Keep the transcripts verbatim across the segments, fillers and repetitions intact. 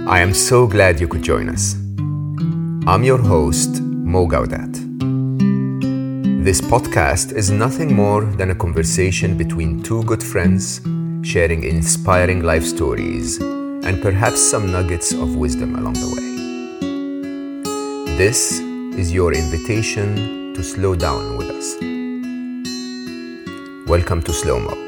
I am so glad you could join us. I'm your host, Mo Gaudat. This podcast is nothing more than a conversation between two good friends sharing inspiring life stories and perhaps some nuggets of wisdom along the way. This is your invitation to slow down with us. Welcome to Slow Mo.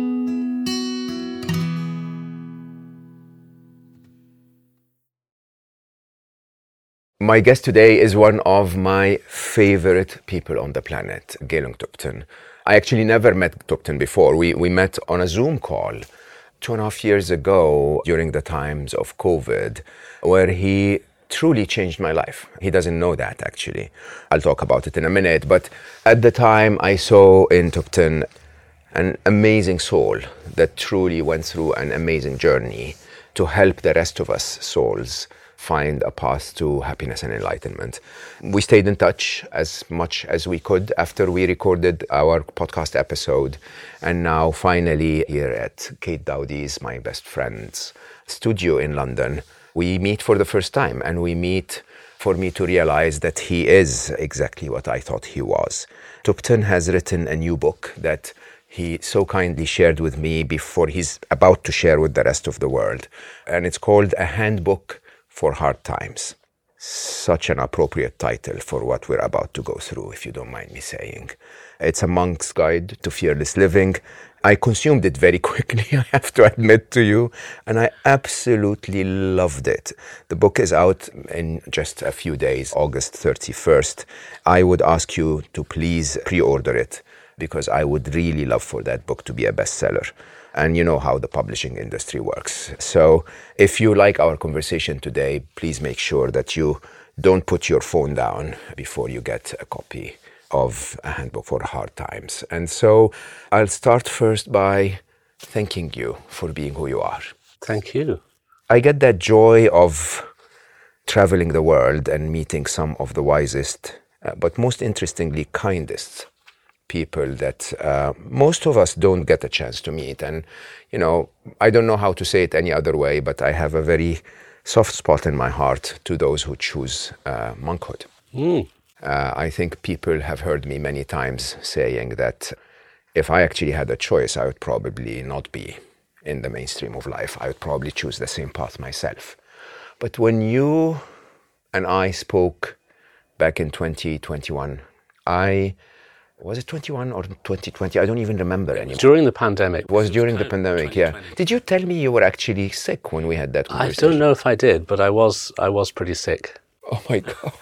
My guest today is one of my favorite people on the planet, Gaelung Tupton. I actually never met Tupton before. We we met on a Zoom call two and a half years ago during the times of COVID, where he truly changed my life. He doesn't know that, actually. I'll talk about it in a minute. But at the time, I saw in Tupton an amazing soul that truly went through an amazing journey to help the rest of us souls find a path to happiness and enlightenment. We stayed in touch as much as we could after we recorded our podcast episode. And now finally here at Kate Dowdy's, my best friend's studio in London, we meet for the first time, and we meet for me to realize that he is exactly what I thought he was. Tupton has written a new book that he so kindly shared with me before he's about to share with the rest of the world. And it's called A Handbook for Hard Times. Such an appropriate title for what we're about to go through, if you don't mind me saying. It's a monk's guide to fearless living. I consumed it very quickly, I have to admit to you, and I absolutely loved it. The book is out in just a few days, August thirty-first. I would ask you to please pre-order it, because I would really love for that book to be a bestseller. And you know how the publishing industry works. So if you like our conversation today, please make sure that you don't put your phone down before you get a copy of A Handbook for Hard Times. And so I'll start first by thanking you for being who you are. Thank you. I get that joy of traveling the world and meeting some of the wisest, uh, but most interestingly, kindest people that uh, most of us don't get a chance to meet. And, you know, I don't know how to say it any other way, but I have a very soft spot in my heart to those who choose uh, monkhood. Mm. Uh, I think people have heard me many times saying that if I actually had a choice, I would probably not be in the mainstream of life. I would probably choose the same path myself. But when you and I spoke back in twenty twenty-one, I... Was it twenty-one or twenty twenty? I don't even remember anymore. During the pandemic. It was during the pandemic, yeah. Did you tell me you were actually sick when we had that conversation? I don't know if I did, but I was I was pretty sick. Oh my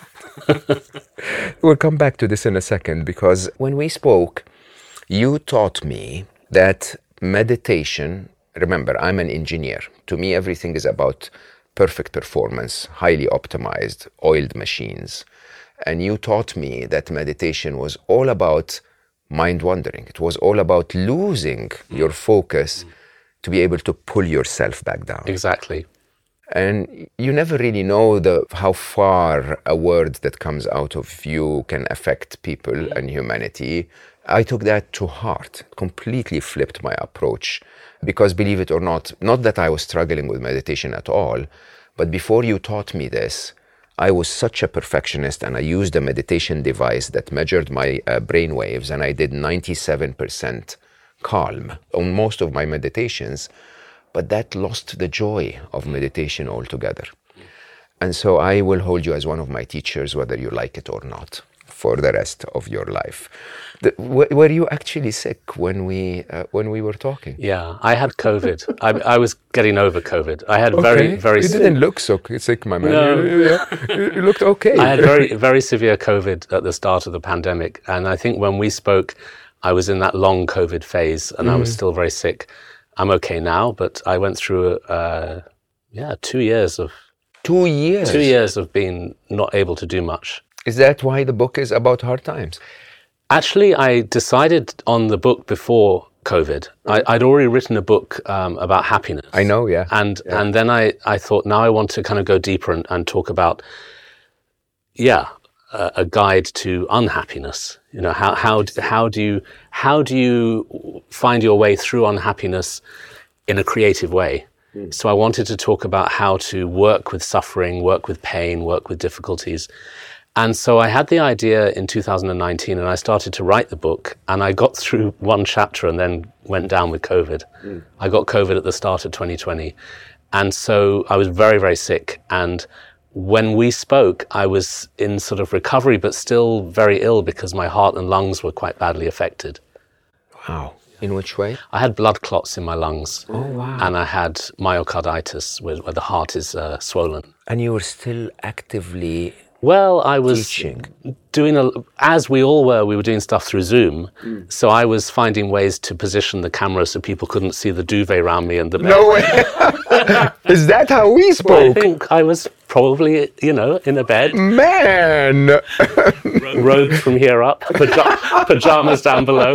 God. We'll come back to this in a second, because when we spoke, you taught me that meditation, remember, I'm an engineer. To me, everything is about perfect performance, highly optimized, oiled machines. And you taught me that meditation was all about mind wandering. It was all about losing mm. your focus mm. to be able to pull yourself back down. Exactly. And you never really know the how far a word that comes out of you can affect people mm. and humanity. I took that to heart, completely flipped my approach. Because believe it or not, not that I was struggling with meditation at all, but before you taught me this, I was such a perfectionist, and I used a meditation device that measured my uh, brain waves, and I did ninety-seven percent calm on most of my meditations, but that lost the joy of meditation altogether. And so I will hold you as one of my teachers, whether you like it or not, for the rest of your life. The, w- were you actually sick when we uh, when we were talking? Yeah, I had COVID. I, I was getting over COVID. I had okay. very, very... You se- didn't look so sick, my man. No. You, you, you looked okay. I had very, very severe COVID at the start of the pandemic. And I think when we spoke, I was in that long COVID phase, and mm. I was still very sick. I'm okay now, but I went through, uh, yeah, two years of... Two years? Two years of being not able to do much. Is that why the book is about hard times? Actually, I decided on the book before COVID. I, I'd already written a book um, about happiness. I know, yeah. And yeah. and then I, I thought, now I want to kind of go deeper and, and talk about, yeah, a, a guide to unhappiness. You know, how how how do you how do you find your way through unhappiness in a creative way? Mm. So I wanted to talk about how to work with suffering, work with pain, work with difficulties. And so I had the idea in two thousand nineteen, and I started to write the book, and I got through one chapter and then went down with COVID. Mm. I got COVID at the start of twenty twenty. And so I was very, very sick. And when we spoke, I was in sort of recovery, but still very ill because my heart and lungs were quite badly affected. Wow. In which way? I had blood clots in my lungs. Oh, wow. And I had myocarditis, where, where the heart is uh, swollen. And you were still actively Well, I was teaching. doing, a, as we all were, we were doing stuff through Zoom. Mm. So I was finding ways to position the camera so people couldn't see the duvet around me and the bed. No way! Is that how we spoke? Well, I think I was probably, you know, in a bed. Man! Robed from here up, paj- pajamas down below.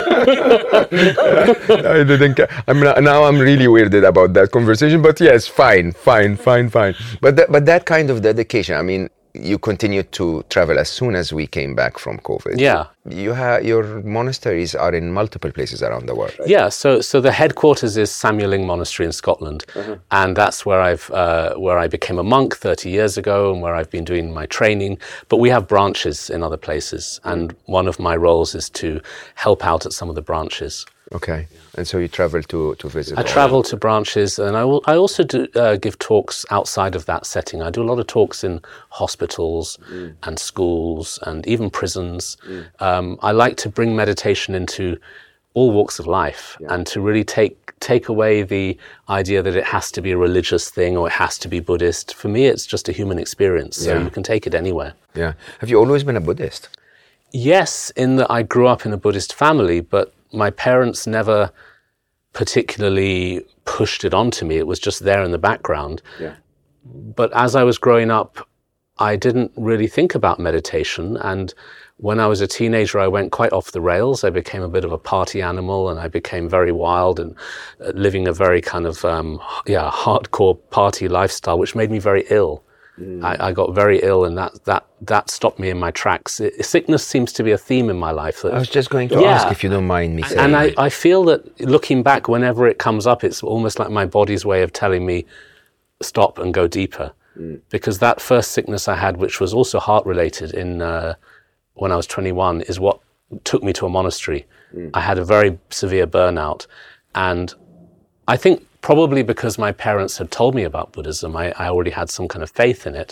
I didn't ca- I'm not, now I'm really weirded about that conversation, but yes, fine, fine, fine, fine. But that, but that kind of dedication, I mean, you continued to travel as soon as we came back from COVID. Yeah. You have your monasteries are in multiple places around the world, right? Yeah. So, so the headquarters is Samuel Ling Monastery in Scotland, uh-huh. and that's where I've uh, where I became a monk thirty years ago, and where I've been doing my training. But we have branches in other places, and one of my roles is to help out at some of the branches. Okay, and so you travel to, to visit? I travel to branches, and I will. I also do uh, give talks outside of that setting. I do a lot of talks in hospitals mm. and schools and even prisons. Mm. Um, I like to bring meditation into all walks of life, yeah. and to really take take away the idea that it has to be a religious thing or it has to be Buddhist. For me, it's just a human experience, so yeah. you can take it anywhere. Yeah. Have you always been a Buddhist? Yes, in that I grew up in a Buddhist family, but my parents never particularly pushed it onto me. It was just there in the background. Yeah. But as I was growing up, I didn't really think about meditation. And when I was a teenager, I went quite off the rails. I became a bit of a party animal, and I became very wild and uh, living a very kind of, um, yeah, hardcore party lifestyle, which made me very ill. Mm. I, I got very ill, and that that that stopped me in my tracks. It, sickness seems to be a theme in my life. That, I was just going to yeah. ask if you don't mind me saying. And I, I feel that looking back, whenever it comes up, it's almost like my body's way of telling me, stop and go deeper. Mm. Because that first sickness I had, which was also heart-related in uh, when I was twenty-one, is what took me to a monastery. Mm. I had a very severe burnout, and I think probably because my parents had told me about Buddhism, I, I already had some kind of faith in it.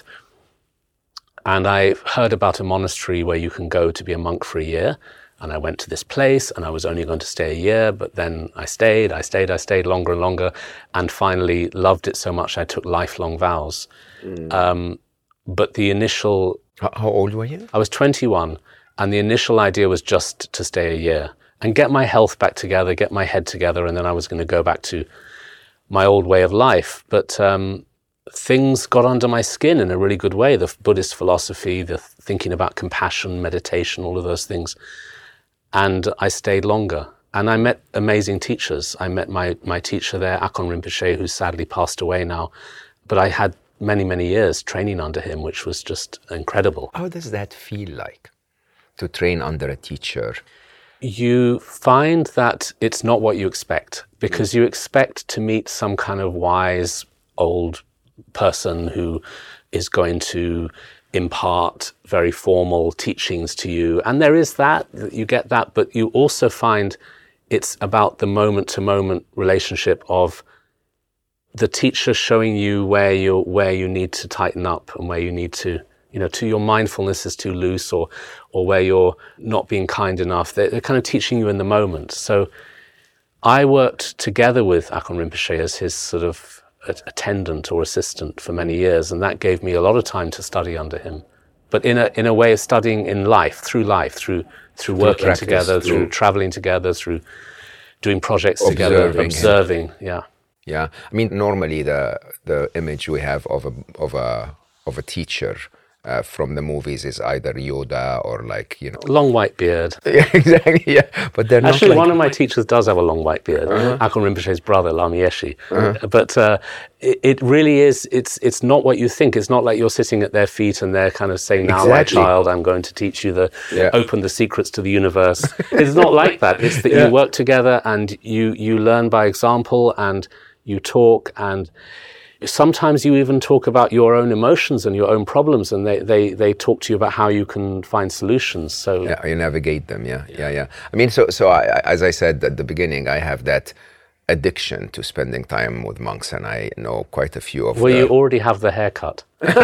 And I heard about a monastery where you can go to be a monk for a year. And I went to this place, and I was only going to stay a year, but then I stayed, I stayed, I stayed longer and longer, and finally loved it so much I took lifelong vows. Mm. Um, but the initial... How, how old were you? I was twenty-one, and the initial idea was just to stay a year and get my health back together, get my head together, and then I was going to go back to my old way of life. But um, things got under my skin in a really good way. The Buddhist philosophy, the thinking about compassion, meditation, all of those things. And I stayed longer. And I met amazing teachers. I met my, my teacher there, Akon Rinpoche, who's sadly passed away now. But I had many, many years training under him, which was just incredible. How does that feel like, to train under a teacher? You find that it's not what you expect, because you expect to meet some kind of wise old person who is going to impart very formal teachings to you. And there is that, you get that, but you also find it's about the moment-to-moment relationship of the teacher showing you where you where you need to tighten up and where you need to, you know, to your mindfulness is too loose, or or where you're not being kind enough. They're, they're kind of teaching you in the moment. So I worked together with Akon Rinpoche as his sort of attendant or assistant for many years, and that gave me a lot of time to study under him. But in a in a way of studying in life, through life, through through working practice, together, through, through traveling together, through doing projects observing, together, observing. Yeah. Yeah. I mean, normally the the image we have of a of a of a teacher Uh, from the movies is either Yoda or like, you know... Long white beard. Yeah, exactly, yeah. But they're Actually, not like... one of my teachers does have a long white beard, uh-huh. Akon Rinpoche's brother, Lama Yeshe. Uh-huh. But uh, it, it really is, it's it's not what you think. It's not like you're sitting at their feet and they're kind of saying, now, exactly. my child, I'm going to teach you the, yeah. open the secrets to the universe. It's not like that. It's that yeah. you work together and you, you learn by example, and you talk, and sometimes you even talk about your own emotions and your own problems, and they, they, they talk to you about how you can find solutions. So yeah, you navigate them. Yeah, yeah, yeah. I mean, so so I, as I said at the beginning, I have that addiction to spending time with monks, and I know quite a few of them. Well, the... you already have the haircut.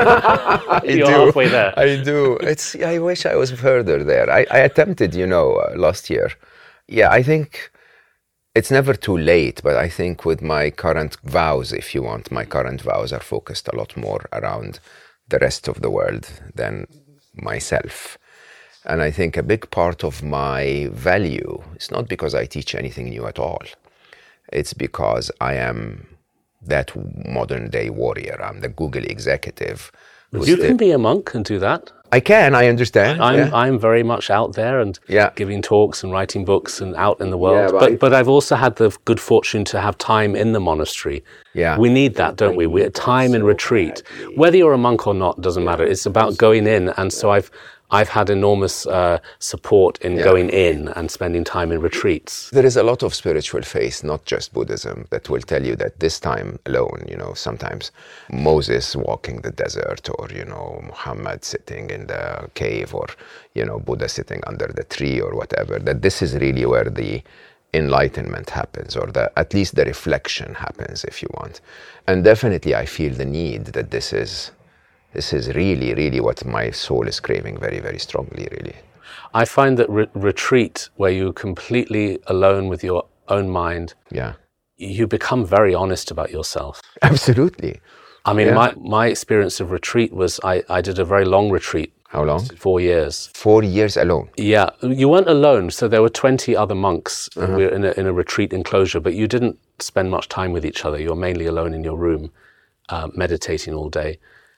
I You're do. halfway there. I do. It's. I wish I was further there. I, I attempted, you know, uh, last year. Yeah, I think it's never too late, but I think with my current vows, if you want, my current vows are focused a lot more around the rest of the world than myself. And I think a big part of my value is not because I teach anything new at all. It's because I am that modern day warrior. I'm the Google executive. You still... can be a monk and do that. I can, I understand. I'm, yeah. I'm very much out there and yeah. giving talks and writing books and out in the world. Yeah, but, but, I... but I've also had the good fortune to have time in the monastery. Yeah. We need that, don't we? We time in retreat. Whether you're a monk or not doesn't matter. It's about going in. And so I've I've had enormous uh, support in yeah. going in and spending time in retreats. There is a lot of spiritual faith, not just Buddhism, that will tell you that this time alone, you know, sometimes Moses walking the desert, or, you know, Muhammad sitting in the cave, or, you know, Buddha sitting under the tree or whatever, that this is really where the enlightenment happens, or the, at least the reflection happens, if you want. And definitely I feel the need that this is This is really, really what my soul is craving very, very strongly, really. I find that re- retreat, where you're completely alone with your own mind, yeah, you become very honest about yourself. Absolutely. I mean, yeah. my, my experience of retreat was I, I did a very long retreat. How long? Four years. Four years alone? Yeah. You weren't alone. So there were twenty other monks uh-huh. we were in, a, in a retreat enclosure, but you didn't spend much time with each other. You were mainly alone in your room, uh, meditating all day.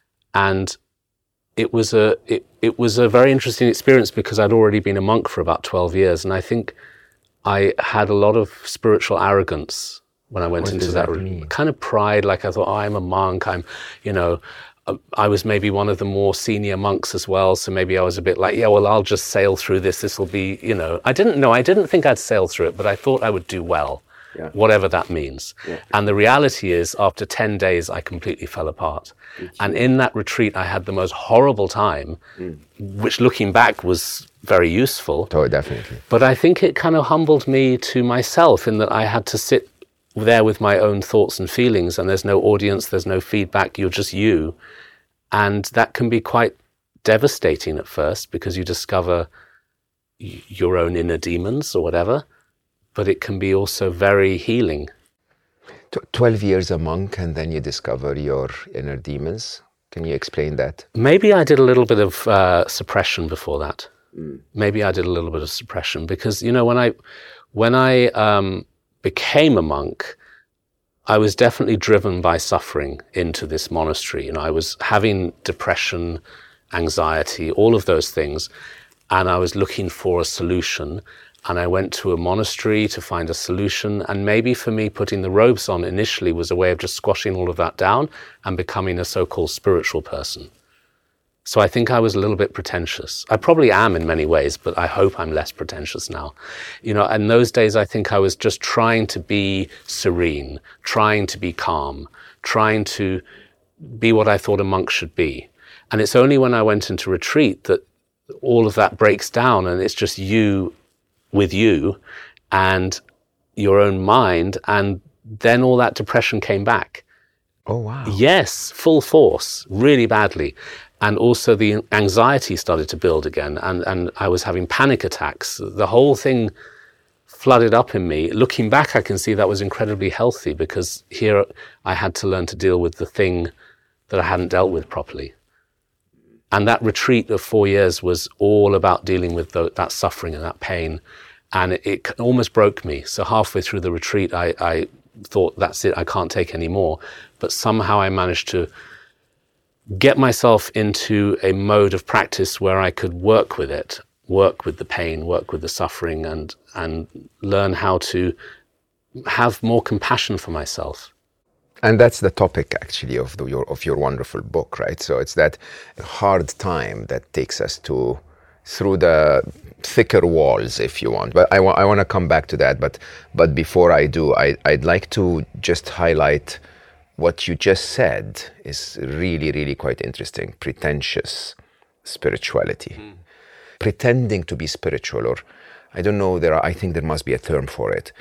And it was a it, it was a very interesting experience, because I'd already been a monk for about twelve years, and I think I had a lot of spiritual arrogance when I went what into does that, that mean? Kind of pride, like I thought, oh, I'm a monk, I'm, you know, I was maybe one of the more senior monks as well, so maybe I was a bit like, yeah, well, I'll just sail through this, this will be, you know, I didn't know, I didn't think I'd sail through it, but I thought I would do well. Yeah. Whatever that means. Yeah. And the reality is, after ten days, I completely fell apart. And in that retreat, I had the most horrible time, mm. which looking back was very useful. Oh, definitely. But I think it kind of humbled me to myself, in that I had to sit there with my own thoughts and feelings, and there's no audience, there's no feedback, you're just you. And that can be quite devastating at first, because you discover y- your own inner demons or whatever. But it can be also very healing. twelve years a monk, and then you discover your inner demons. Can you explain that? Maybe I did a little bit of uh, suppression before that. Mm. Maybe I did a little bit of suppression, because, you know, when I when I um, became a monk, I was definitely driven by suffering into this monastery. You know, I was having depression, anxiety, all of those things, and I was looking for a solution. And I went to a monastery to find a solution. And maybe for me, putting the robes on initially was a way of just squashing all of that down and becoming a so-called spiritual person. So I think I was a little bit pretentious. I probably am in many ways, but I hope I'm less pretentious now. You know, in those days, I think I was just trying to be serene, trying to be calm, trying to be what I thought a monk should be. And it's only when I went into retreat that all of that breaks down, and it's just you with you and your own mind, and then all that depression came back. Oh, wow. Yes, full force, really badly. And also the anxiety started to build again, and, and I was having panic attacks. The whole thing flooded up in me. Looking back, I can see that was incredibly healthy, because here I had to learn to deal with the thing that I hadn't dealt with properly. And that retreat of four years was all about dealing with the, that suffering and that pain. And it, it almost broke me. So halfway through the retreat, I, I thought, that's it, I can't take any more. But somehow I managed to get myself into a mode of practice where I could work with it, work with the pain, work with the suffering, and, and learn how to have more compassion for myself. And that's the topic, actually, of the, your of your wonderful book, right? So it's that hard time that takes us to through the thicker walls, if you want. But I, wa- I want to come back to that. But but before I do, I, I'd like to just highlight what you just said is really, really quite interesting. Pretentious spirituality. Mm. Pretending to be spiritual, or I don't know, there are, I think there must be a term for it,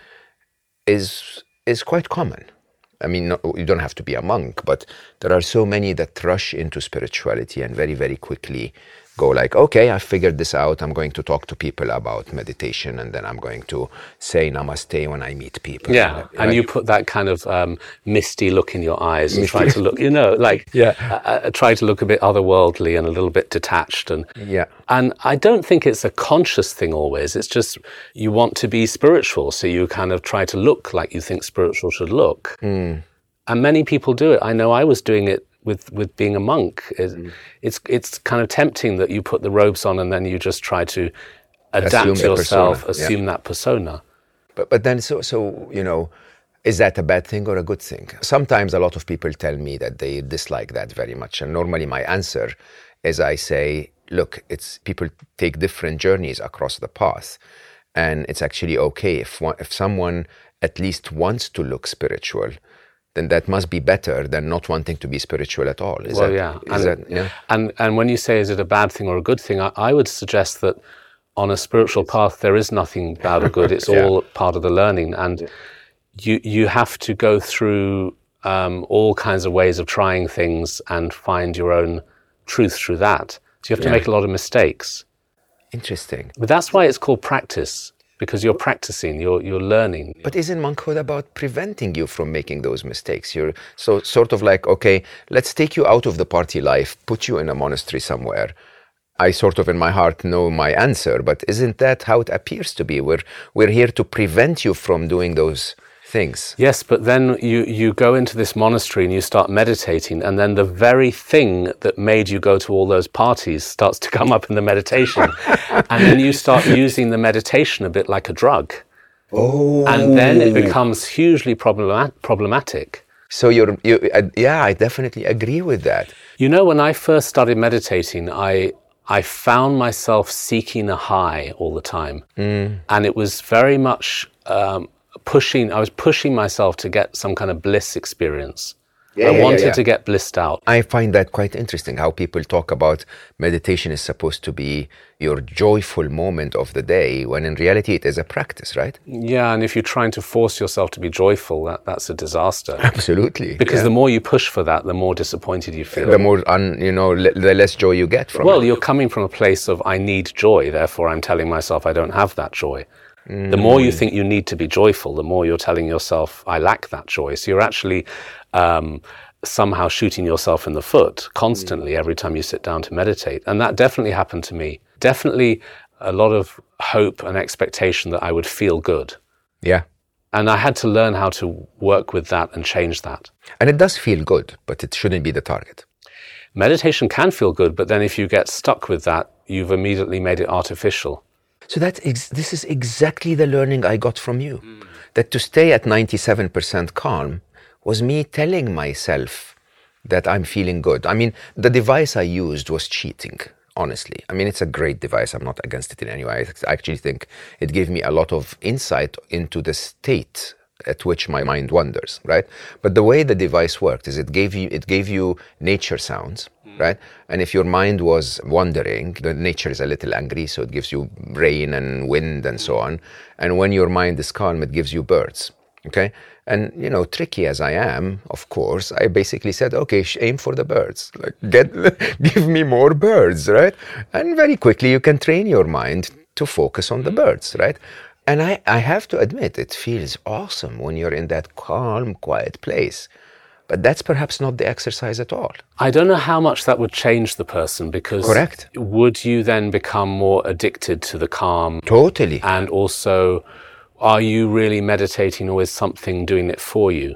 is is quite common. I mean, not, you don't have to be a monk, but there are so many that rush into spirituality and very, very quickly go like, okay, I figured this out. I'm going to talk to people about meditation, and then I'm going to say namaste when I meet people. Yeah, right? And you put that kind of um, misty look in your eyes and try to look, you know, like yeah. uh, uh, try to look a bit otherworldly and a little bit detached. And yeah. And I don't think it's a conscious thing always. It's just you want to be spiritual, so you kind of try to look like you think spiritual should look. Mm. And many people do it. I know I was doing it with with being a monk. It's, mm. it's it's kind of tempting that you put the robes on and then you just try to adapt assume yourself, assume yeah. that persona. But but then so so you know, is that a bad thing or a good thing? Sometimes a lot of people tell me that they dislike that very much, and normally my answer is I say, look, it's people take different journeys across the path, and it's actually okay if one, if someone at least wants to look spiritual, then that must be better than not wanting to be spiritual at all. Is well, that, yeah. Is and, that, yeah. And, and when you say, is it a bad thing or a good thing, I, I would suggest that on a spiritual path, there is nothing bad or good. It's yeah. all part of the learning. And yeah. you, you have to go through um, all kinds of ways of trying things and find your own truth through that. So you have to yeah. make a lot of mistakes. Interesting. But that's why it's called practice. Because you're practicing, you're you're learning. But isn't monkhood about preventing you from making those mistakes? You're so sort of like, okay, let's take you out of the party life, put you in a monastery somewhere. I sort of in my heart know my answer, but isn't that how it appears to be? We're we're here to prevent you from doing those things. Yes, but then you, you go into this monastery and you start meditating, and then the very thing that made you go to all those parties starts to come up in the meditation. And then you start using the meditation a bit like a drug. Oh. And then it becomes hugely problemat- problematic. So you're, you, uh, yeah, I definitely agree with that. You know, when I first started meditating, I I found myself seeking a high all the time. Mm. And it was very much... Um, pushing I was pushing myself to get some kind of bliss experience. Yeah, I yeah, wanted yeah, yeah. to get blissed out. I find that quite interesting, how people talk about meditation is supposed to be your joyful moment of the day, when in reality it is a practice, right? Yeah, and if you're trying to force yourself to be joyful, that, that's a disaster. Absolutely. Because yeah. the more you push for that, the more disappointed you feel. The more, un, you know, le- the less joy you get from well, it. Well, you're coming from a place of, I need joy, therefore I'm telling myself I don't have that joy. Mm. The more you think you need to be joyful, the more you're telling yourself, I lack that joy. So you're actually um, somehow shooting yourself in the foot constantly mm. every time you sit down to meditate. And that definitely happened to me. Definitely a lot of hope and expectation that I would feel good. Yeah. And I had to learn how to work with that and change that. And it does feel good, but it shouldn't be the target. Meditation can feel good, but then if you get stuck with that, you've immediately made it artificial. So that ex- this is exactly the learning I got from you. Mm. That to stay at ninety-seven percent calm was me telling myself that I'm feeling good. I mean, the device I used was cheating, honestly. I mean, it's a great device. I'm not against it in any way. I actually think it gave me a lot of insight into the state at which my mind wanders, right? But the way the device worked is it gave you it gave you nature sounds, mm. right? And if your mind was wandering, the nature is a little angry, so it gives you rain and wind and so on. And when your mind is calm, it gives you birds, okay? And, you know, tricky as I am, of course, I basically said, okay, aim for the birds. Like, get, give me more birds, right? And very quickly you can train your mind to focus on the birds, right? And I, I have to admit, it feels awesome when you're in that calm, quiet place. But that's perhaps not the exercise at all. I don't know how much that would change the person, because Correct. Would you then become more addicted to the calm? Totally. And also, are you really meditating, or is something doing it for you?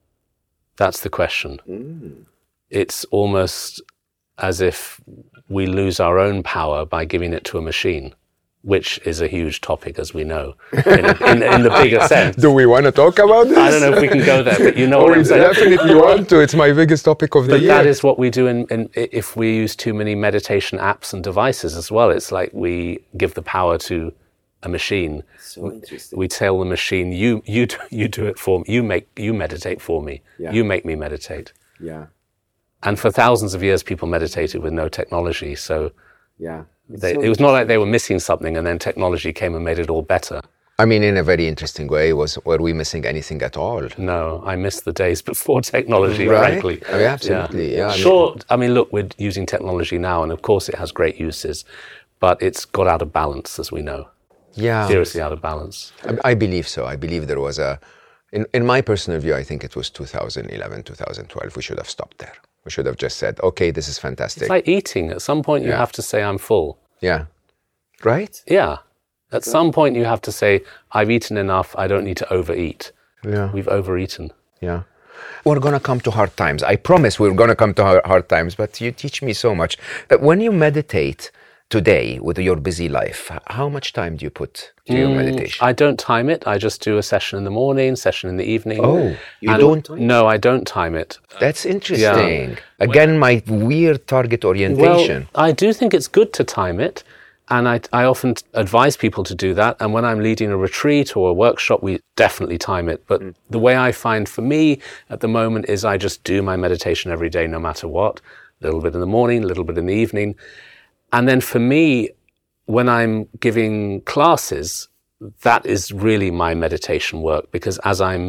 That's the question. Mm. It's almost as if we lose our own power by giving it to a machine. which is a huge topic, as we know, in, in, in the bigger sense. Do we want to talk about this? I don't know if we can go there, but you know oh, what I'm saying. Definitely want to. It's my biggest topic of the but year. That is what we do in, in, if we use too many meditation apps and devices as well. It's like we give the power to a machine. So interesting. We tell the machine, you you do, you do it for me. You make you meditate for me. Yeah. You make me meditate. Yeah. And for thousands of years, people meditated with no technology. So yeah, they, so it was not like they were missing something, and then technology came and made it all better. I mean, in a very interesting way, was were we missing anything at all? No, I miss the days before technology, right? frankly. I mean, absolutely, yeah. yeah I sure, mean, I mean, look, we're using technology now, and of course it has great uses, but it's got out of balance, as we know. Yeah. Seriously out of balance. I, I believe so. I believe there was a, in, in my personal view, I think it was two thousand eleven, two thousand twelve, we should have stopped there. We should have just said, okay, this is fantastic. It's like eating. At some point you Yeah. have to say, I'm full. Yeah. Right? Yeah. At some point you have to say, I've eaten enough, I don't need to overeat. Yeah. We've overeaten. Yeah. We're going to come to hard times. I promise we're going to come to hard, hard times, but you teach me so much. That when you meditate today with your busy life, how much time do you put to your meditation? I don't time it. I just do a session in the morning, session in the evening. Oh, you And- don't? No, I don't time it. That's interesting. Again, my weird target orientation. Well, I do think it's good to time it. And I, I often t- advise people to do that. And when I'm leading a retreat or a workshop, we definitely time it. But the way I find for me at the moment is I just do my meditation every day, no matter what. A little bit in the morning, a little bit in the evening. And then for me, when I'm giving classes, that is really my meditation work, because as I'm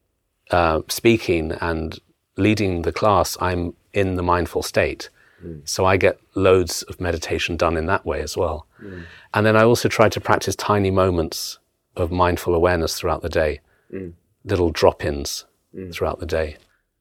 uh, speaking and leading the class, I'm in the mindful state. Mm. So I get loads of meditation done in that way as well. Mm. And then I also try to practice tiny moments of mindful awareness throughout the day, mm. little drop-ins mm. throughout the day.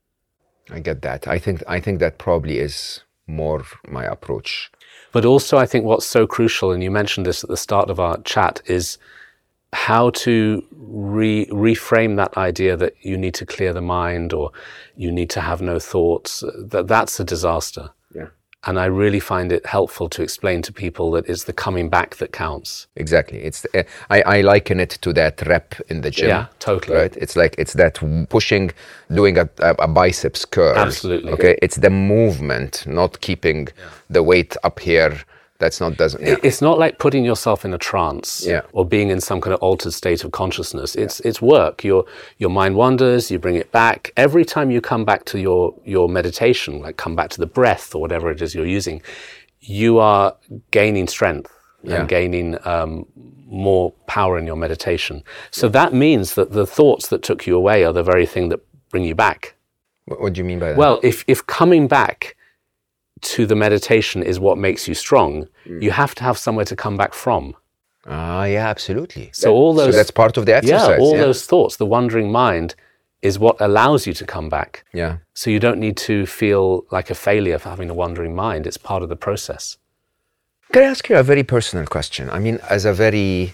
I get that. I think I think that probably is more my approach. But also I think what's so crucial, and you mentioned this at the start of our chat, is how to re- reframe that idea that you need to clear the mind or you need to have no thoughts. That that's a disaster. Yeah. And I really find it helpful to explain to people that it's the coming back that counts. Exactly. It's the, I, I liken it to that rep in the gym. Yeah, totally. Right? It's like it's that pushing, doing a, a, a biceps curl. Absolutely. Okay. It's the movement, not keeping yeah. the weight up here. That's not doesn't. Yeah. It's not like putting yourself in a trance yeah. or being in some kind of altered state of consciousness. It's yeah. it's work. Your your mind wanders. You bring it back. Every time you come back to your your meditation, like come back to the breath or whatever it is you're using, you are gaining strength yeah. and gaining um, more power in your meditation. So yeah. that means that the thoughts that took you away are the very thing that bring you back. What, what do you mean by that? Well, if if coming back to the meditation is what makes you strong, mm. you have to have somewhere to come back from. Ah, yeah, absolutely. So all those, so that's part of the exercise. Yeah, all yeah. those thoughts, the wandering mind, is what allows you to come back. Yeah. So you don't need to feel like a failure for having a wandering mind. It's part of the process. Can I ask you a very personal question? I mean, as a very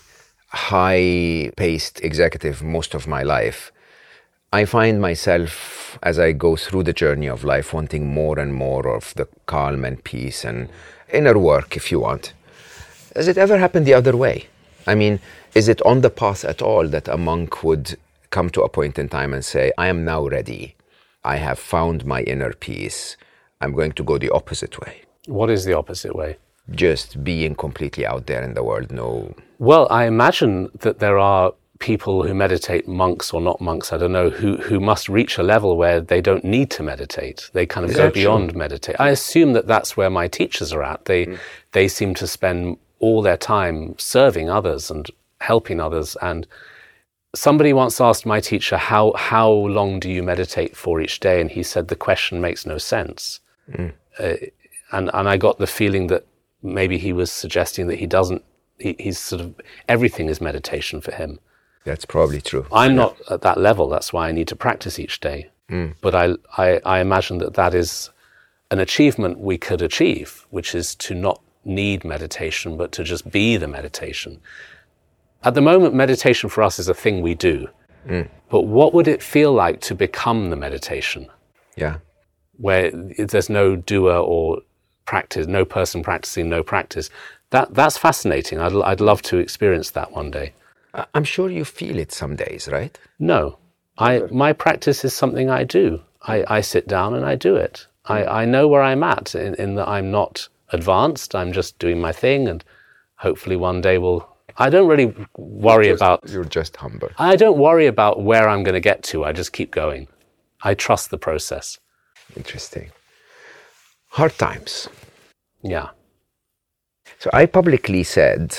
high-paced executive most of my life, I find myself, as I go through the journey of life, wanting more and more of the calm and peace and inner work, if you want. Has it ever happened the other way? I mean, is it on the path at all that a monk would come to a point in time and say, I am now ready. I have found my inner peace. I'm going to go the opposite way. What is the opposite way? Just being completely out there in the world, no... Well, I imagine that there are people who meditate, monks or not monks, I don't know, who, who must reach a level where they don't need to meditate. They kind of Is go that beyond true? meditate. I assume that that's where my teachers are at. They mm. they seem to spend all their time serving others and helping others. And somebody once asked my teacher, how how long do you meditate for each day? And he said, the question makes no sense. Mm. Uh, and, and I got the feeling that maybe he was suggesting that he doesn't, he, he's sort of, everything is meditation for him. That's probably true. I'm yeah. not at that level. That's why I need to practice each day. Mm. But I, I, I imagine that that is an achievement we could achieve, which is to not need meditation, but to just be the meditation. At the moment, meditation for us is a thing we do. Mm. But what would it feel like to become the meditation? Yeah. Where there's no doer or practice, no person practicing, no practice. that that's fascinating. I'd, I'd love to experience that one day. I'm sure you feel it some days, right? No, I my practice is something I do. I, I sit down and I do it. I, I know where I'm at in, in that I'm not advanced. I'm just doing my thing, and hopefully one day we'll... I don't really worry You're just, about... You're just humble. I don't worry about where I'm going to get to. I just keep going. I trust the process. Interesting. Hard times. Yeah. So I publicly said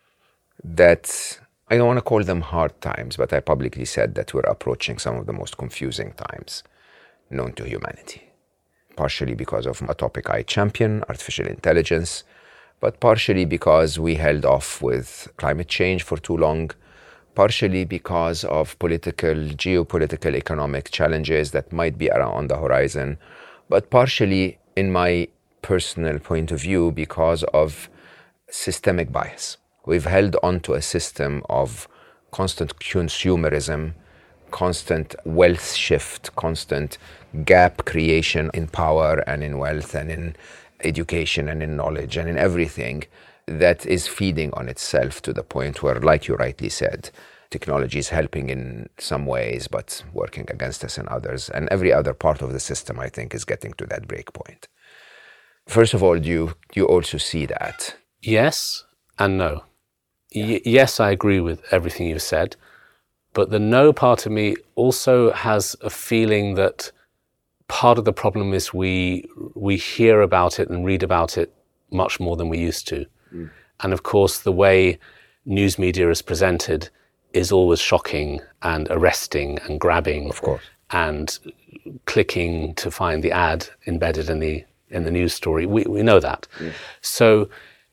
that, I don't want to call them hard times, but I publicly said that we're approaching some of the most confusing times known to humanity. Partially because of a topic I champion, artificial intelligence, but partially because we held off with climate change for too long, partially because of political, geopolitical, economic challenges that might be around on the horizon, but partially, in my personal point of view, because of systemic bias. We've held on to a system of constant consumerism, constant wealth shift, constant gap creation in power and in wealth and in education and in knowledge and in everything that is feeding on itself to the point where, like you rightly said, technology is helping in some ways but working against us in others. And every other part of the system, I think, is getting to that break point. First of all, do you, do you also see that? Yes and no. Y- yes, I agree with everything you said, but the no part of me also has a feeling that part of the problem is we we hear about it and read about it much more than we used to. Mm. And of course, the way news media is presented is always shocking and arresting and grabbing. Of course. And clicking to find the ad embedded in the in the news story. We we know that. Mm. So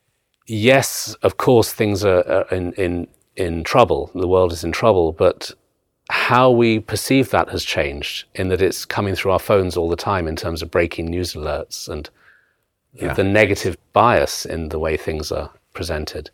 yes, of course, things are, are in, in in trouble. The world is in trouble, but how we perceive that has changed in that it's coming through our phones all the time in terms of breaking news alerts and yeah. the negative bias in the way things are presented.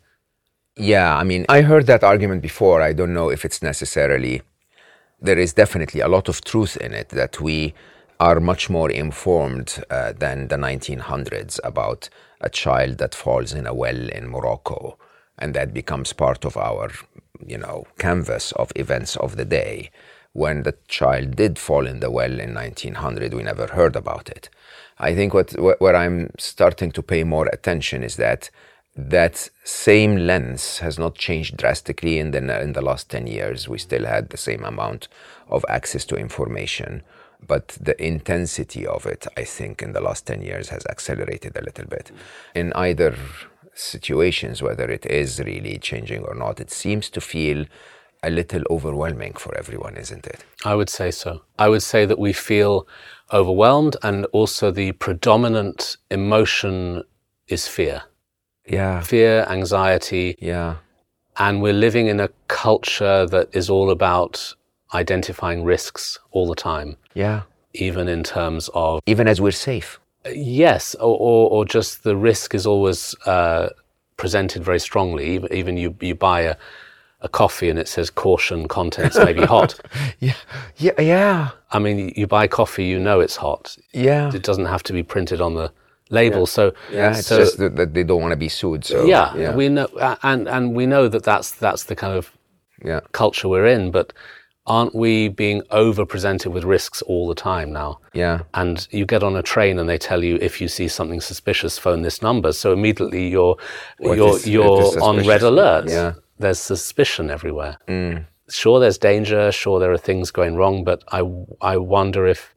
Yeah, I mean, I heard that argument before. I don't know if it's necessarily... There is definitely a lot of truth in it, that we are much more informed uh, than the nineteen hundreds about a child that falls in a well in Morocco, and that becomes part of our, you know, canvas of events of the day. When the child did fall in the well in nineteen hundred, we never heard about it. I think what where I'm starting to pay more attention is that that same lens has not changed drastically in the in the last ten years. We still had the same amount of access to information, but the intensity of it, I think, in the last ten years has accelerated a little bit. In either situations, whether it is really changing or not, it seems to feel a little overwhelming for everyone, isn't it? I would say so. I would say that we feel overwhelmed, and also the predominant emotion is fear. Yeah. Fear, anxiety. Yeah. And we're living in a culture that is all about identifying risks all the time. Yeah. Even in terms of... Even as we're safe. Yes, or, or, or just the risk is always uh, presented very strongly. Even, even you, you buy a, a coffee and it says caution, contents may be hot. Yeah, yeah, yeah. I mean, you buy coffee, you know it's hot. Yeah. It doesn't have to be printed on the label. Yeah. So yeah, it's so, just that, that they don't want to be sued. So yeah, yeah, we know, and and we know that that's that's the kind of yeah. culture we're in, but. Aren't we being over-presented with risks all the time now? Yeah. And you get on a train and they tell you, if you see something suspicious, phone this number. So immediately you're what you're is, you're on red alert. Yeah. There's suspicion everywhere. Mm. Sure, there's danger. Sure, there are things going wrong. But I I wonder if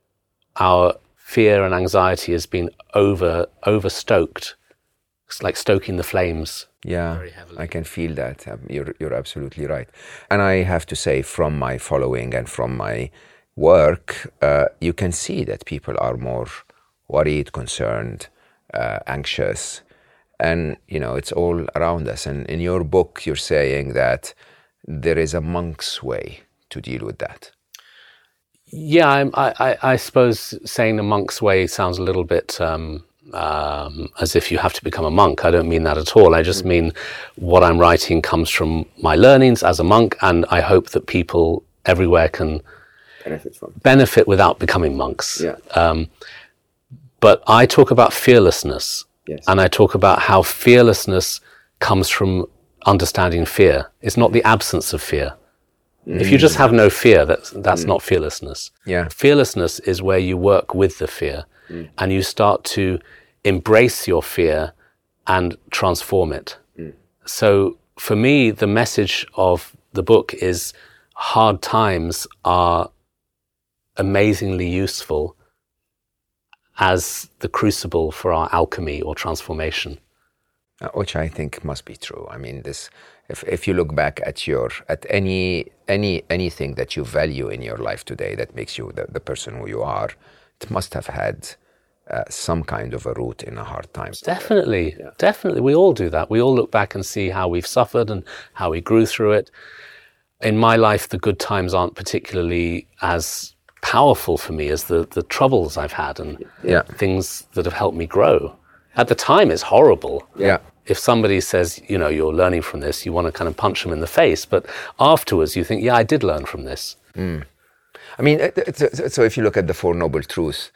our fear and anxiety has been over overstoked. It's like stoking the flames. Yeah, I can feel that. Um, you're you're absolutely right. And I have to say, from my following and from my work, uh, you can see that people are more worried, concerned, uh, anxious. And, you know, it's all around us. And in your book, you're saying that there is a monk's way to deal with that. Yeah, I'm, I, I, I suppose saying the monk's way sounds a little bit... Um, Um, as if you have to become a monk. I don't mean that at all. I just mean what I'm writing comes from my learnings as a monk, and I hope that people everywhere can benefit from benefit without becoming monks. Yeah. Um, but I talk about fearlessness, Yes. And I talk about how fearlessness comes from understanding fear. It's not the absence of fear. Mm. If you just have no fear, that's, that's mm. not fearlessness. Yeah. Fearlessness is where you work with the fear mm. and you start to embrace your fear and transform it. Mm. So for me, the message of the book is hard times are amazingly useful as the crucible for our alchemy or transformation. Uh, which I think must be true. I mean, this, if, if you look back at your, at any, any, anything that you value in your life today that makes you the, the person who you are, it must have had uh, some kind of a root in a hard time. Definitely, yeah. definitely. We all do that. We all look back and see how we've suffered and how we grew through it. In my life, the good times aren't particularly as powerful for me as the, the troubles I've had and yeah. things that have helped me grow. At the time, it's horrible. Yeah. If somebody says, you know, you're learning from this, you want to kind of punch them in the face. But afterwards, you think, yeah, I did learn from this. Mm. I mean, so if you look at the Four Noble Truths,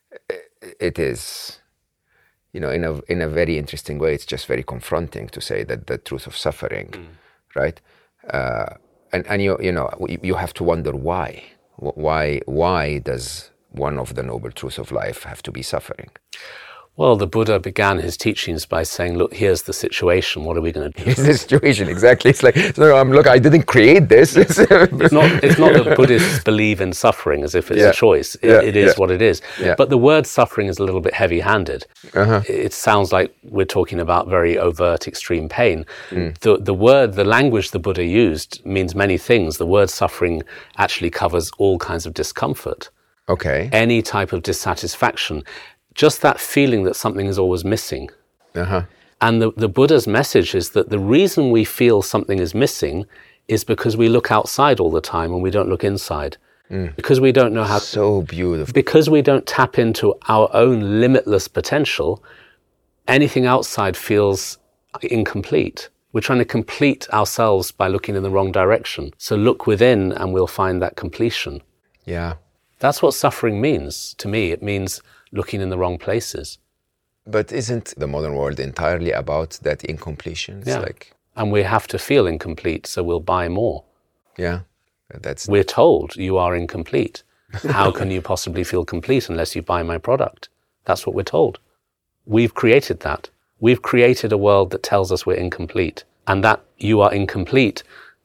it is, you know, in a in a very interesting way, it's just very confronting to say that the truth of suffering, mm. right? Uh, and and you you know you have to wonder why why why does one of the noble truths of life have to be suffering? Well, the Buddha began his teachings by saying, look, here's the situation. What are we going to do? Here's the situation, exactly. It's like, no, um, look, I didn't create this. it's not It's not that Buddhists believe in suffering as if it's yeah. a choice. It, yeah. it is yeah. what it is. Yeah. But the word suffering is a little bit heavy-handed. Uh-huh. It sounds like we're talking about very overt, extreme pain. Mm. The, the word, the language the Buddha used means many things. The word suffering actually covers all kinds of discomfort. Okay. Any type of dissatisfaction. Just that feeling that something is always missing. Uh-huh. And the, the Buddha's message is that the reason we feel something is missing is because we look outside all the time and we don't look inside. Mm. Because we don't know how... So beautiful. Because we don't tap into our own limitless potential, anything outside feels incomplete. We're trying to complete ourselves by looking in the wrong direction. So look within and we'll find that completion. Yeah. That's what suffering means to me. It means looking in the wrong places. But isn't the modern world entirely about that incompletion? It's yeah. like... And we have to feel incomplete, so we'll buy more. Yeah, that's... We're told you are incomplete. How can you possibly feel complete unless you buy my product? That's what we're told. We've created that. We've created a world that tells us we're incomplete. And that you are incomplete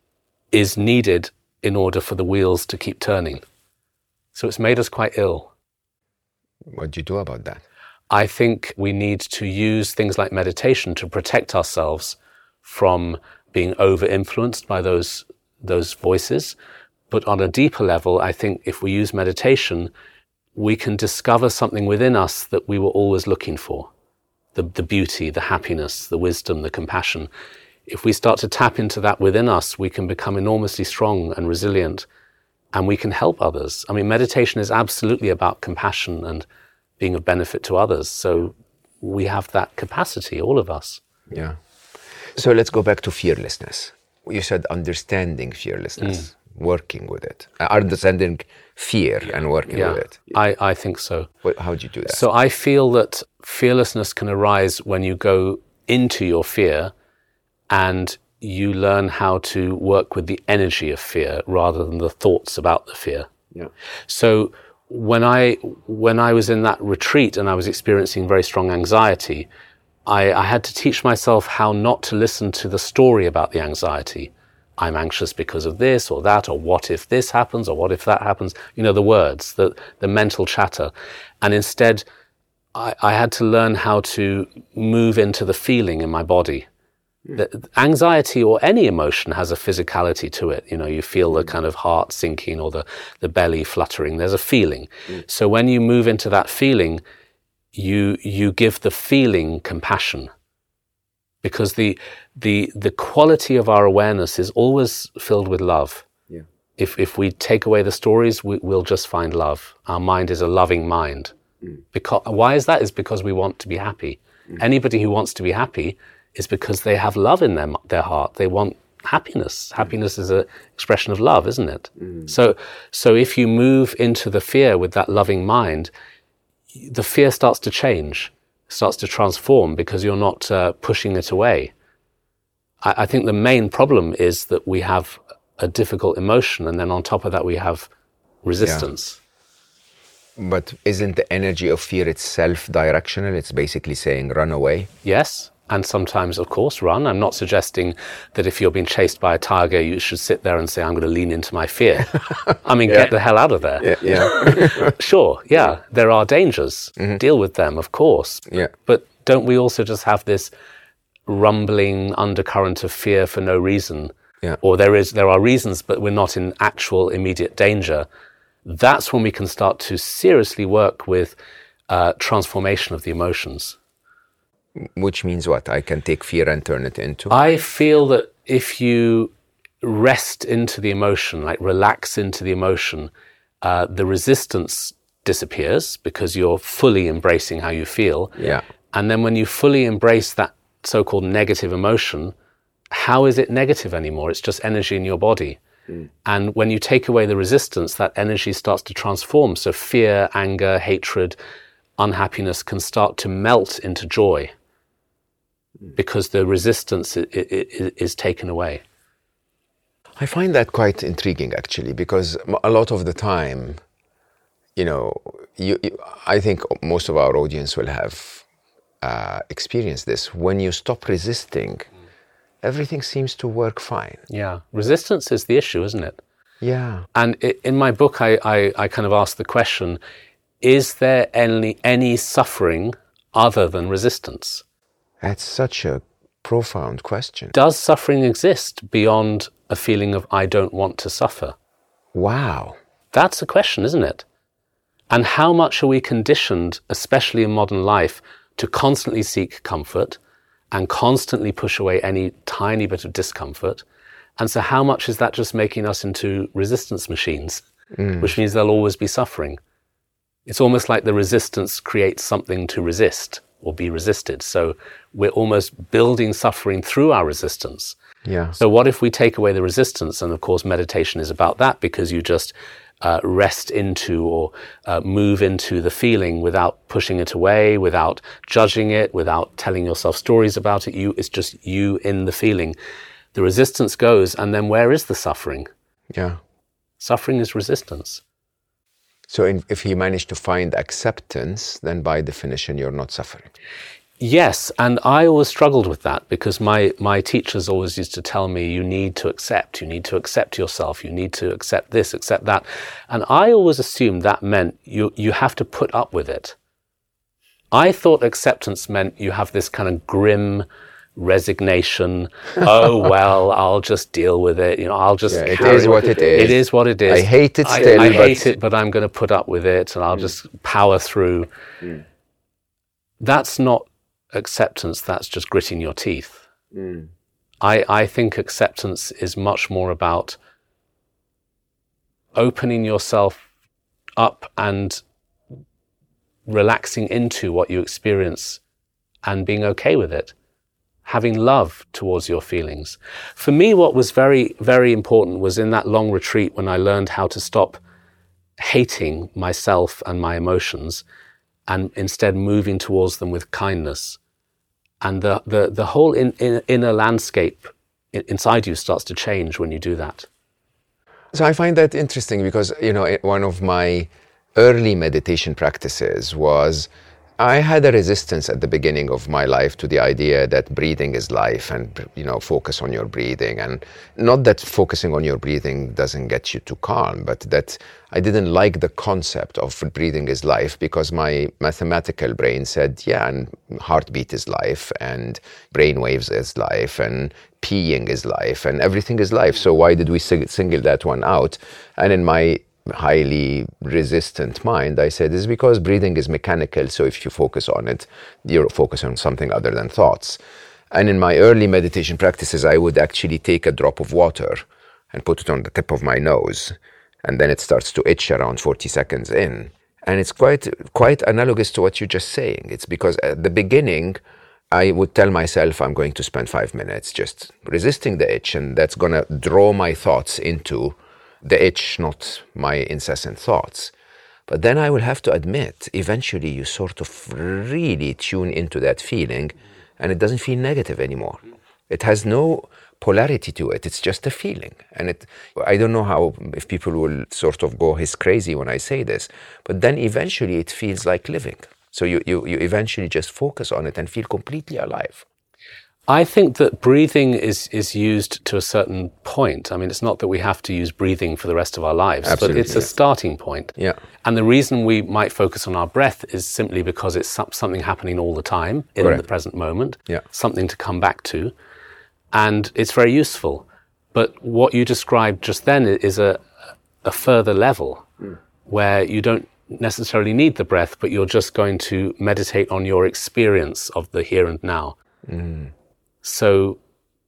is needed in order for the wheels to keep turning. So it's made us quite ill. What do you do about that? I think we need to use things like meditation to protect ourselves from being over-influenced by those those voices. But on a deeper level, I think if we use meditation, we can discover something within us that we were always looking for. The, the beauty, the happiness, the wisdom, the compassion. If we start to tap into that within us, we can become enormously strong and resilient. And we can help others. I mean, meditation is absolutely about compassion and being of benefit to others. So we have that capacity, all of us. Yeah. So let's go back to fearlessness. You said understanding fearlessness, mm. working with it. Uh, understanding fear and working yeah, with it. I, I think so. What, how do you do that? So I feel that fearlessness can arise when you go into your fear and you learn how to work with the energy of fear rather than the thoughts about the fear. Yeah. So when I when I was in that retreat and I was experiencing very strong anxiety, I, I had to teach myself how not to listen to the story about the anxiety. I'm anxious because of this or that, or what if this happens, or what if that happens? You know, the words, the, the mental chatter. And instead, I, I had to learn how to move into the feeling in my body. The anxiety or any emotion has a physicality to it. You know, you feel the kind of heart sinking or the, the belly fluttering. There's a feeling. Mm. So when you move into that feeling, you you give the feeling compassion. Because the the the quality of our awareness is always filled with love. Yeah. If if we take away the stories, we, we'll just find love. Our mind is a loving mind. Mm. Because why is that? Is because we want to be happy. Mm. Anybody who wants to be happy is because they have love in their their heart. They want happiness. Happiness is an expression of love, isn't it? Mm. So, so if you move into the fear with that loving mind, the fear starts to change. starts to transform because you're not uh, pushing it away. I, I think the main problem is that we have a difficult emotion, and then on top of that we have resistance. Yeah. But isn't the energy of fear itself directional? It's basically saying run away. Yes, and sometimes, of course, run. I'm not suggesting that if you're being chased by a tiger, you should sit there and say, I'm going to lean into my fear. I mean, yeah. Get the hell out of there. Yeah, yeah. Sure, yeah, there are dangers. Mm-hmm. Deal with them, of course. Yeah. But don't we also just have this rumbling undercurrent of fear for no reason? Yeah. Or there is, there are reasons, but we're not in actual immediate danger. That's when we can start to seriously work with uh, transformation of the emotions. Which means what? I can take fear and turn it into? I feel that if you rest into the emotion, like relax into the emotion, uh, the resistance disappears because you're fully embracing how you feel. Yeah. And then when you fully embrace that so-called negative emotion, how is it negative anymore? It's just energy in your body. Mm. And when you take away the resistance, that energy starts to transform. So fear, anger, hatred, unhappiness can start to melt into joy because the resistance is taken away. I find that quite intriguing, actually, because a lot of the time, you know, you, you, I think most of our audience will have uh, experienced this. When you stop resisting, everything seems to work fine. Yeah, resistance is the issue, isn't it? Yeah. And in my book, I, I, I kind of ask the question, is there any, any suffering other than resistance? That's such a profound question. Does suffering exist beyond a feeling of I don't want to suffer? Wow. That's a question, isn't it? And how much are we conditioned, especially in modern life, to constantly seek comfort and constantly push away any tiny bit of discomfort? And so how much is that just making us into resistance machines, mm. which means there'll always be suffering? It's almost like the resistance creates something to resist or be resisted. So we're almost building suffering through our resistance. Yeah. So what if we take away the resistance? And of course, meditation is about that, because you just uh, rest into or uh, move into the feeling without pushing it away, without judging it, without telling yourself stories about it. You, it's just you in the feeling. The resistance goes, and then where is the suffering? Yeah. Suffering is resistance. So in, if you manage to find acceptance, then by definition, you're not suffering. Yes, and I always struggled with that because my, my teachers always used to tell me, you need to accept, you need to accept yourself, you need to accept this, accept that. And I always assumed that meant you, you have to put up with it. I thought acceptance meant you have this kind of grim resignation. Oh, well, I'll just deal with it. You know, I'll just. Yeah, it is what it is. It is what it is. I hate it still. I, I hate it, but I'm going to put up with it, and I'll mm. just power through. Mm. That's not acceptance. That's just gritting your teeth. Mm. I, I think acceptance is much more about opening yourself up and relaxing into what you experience and being okay with it. Having love towards your feelings. For me, what was very, very important was in that long retreat when I learned how to stop hating myself and my emotions and instead moving towards them with kindness. And the, the, the whole in, in, inner landscape inside you starts to change when you do that. So I find that interesting because, you know, one of my early meditation practices was I had a resistance at the beginning of my life to the idea that breathing is life and, you know, focus on your breathing. And not that focusing on your breathing doesn't get you to calm, but that I didn't like the concept of breathing is life because my mathematical brain said, yeah, and heartbeat is life and brain waves is life and peeing is life and everything is life. So why did we single that one out? And in my highly resistant mind, I said, it's because breathing is mechanical, so if you focus on it, you're focused on something other than thoughts. And in my early meditation practices, I would actually take a drop of water and put it on the tip of my nose, and then it starts to itch around forty seconds in. And it's quite quite analogous to what you're just saying. It's because at the beginning, I would tell myself I'm going to spend five minutes just resisting the itch, and that's going to draw my thoughts into the itch, not my incessant thoughts. But then I will have to admit, eventually you sort of really tune into that feeling and it doesn't feel negative anymore. It has no polarity to it. It's just a feeling. And it, I don't know how, if people will sort of go hiss crazy when I say this, but then eventually it feels like living. So you, you, you eventually just focus on it and feel completely alive. I think that breathing is, is used to a certain point. I mean, it's not that we have to use breathing for the rest of our lives, Absolutely, but it's a yes. starting point. Yeah. And the reason we might focus on our breath is simply because it's something happening all the time in Correct. the present moment, Yeah. something to come back to. And it's very useful. But what you described just then is a, a further level mm. where you don't necessarily need the breath, but you're just going to meditate on your experience of the here and now. Mm. So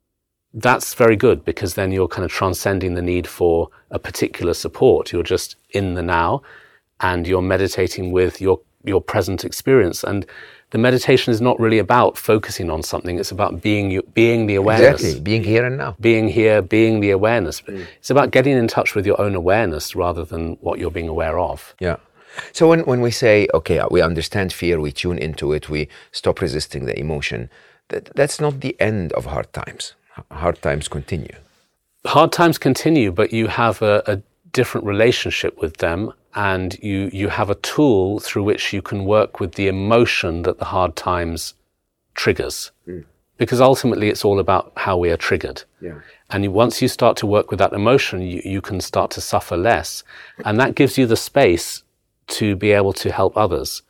that's very good, because then you're kind of transcending the need for a particular support. You're just in the now and you're meditating with your, your present experience. And the meditation is not really about focusing on something. It's about being you, being the awareness. Exactly, being here and now. Being here, being the awareness. Mm. It's about getting in touch with your own awareness rather than what you're being aware of. Yeah. So when, when we say, okay, we understand fear, we tune into it, we stop resisting the emotion, that, that's not the end of hard times. Hard times continue. Hard times continue, but you have a, a different relationship with them, and you, you have a tool through which you can work with the emotion that the hard times triggers. Mm. Because ultimately it's all about how we are triggered. Yeah. And you, once you start to work with that emotion, you, you can start to suffer less. And that gives you the space to be able to help others.